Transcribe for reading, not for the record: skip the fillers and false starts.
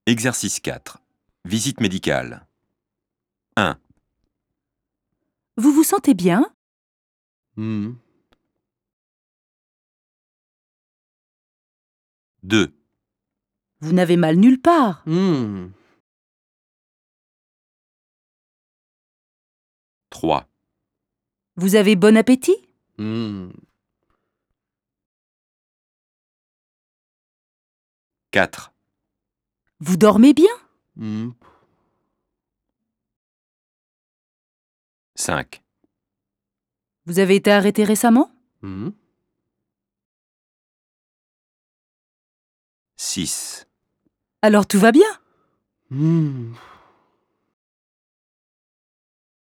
Exercice 4. Visite médicale. 1, Vous vous sentez bien? 2, Vous n'avez mal nulle part. 3, Vous avez bon appétit? 4, Vous dormez bien? 5, Vous avez été arrêté récemment? 6. Alors tout va bien?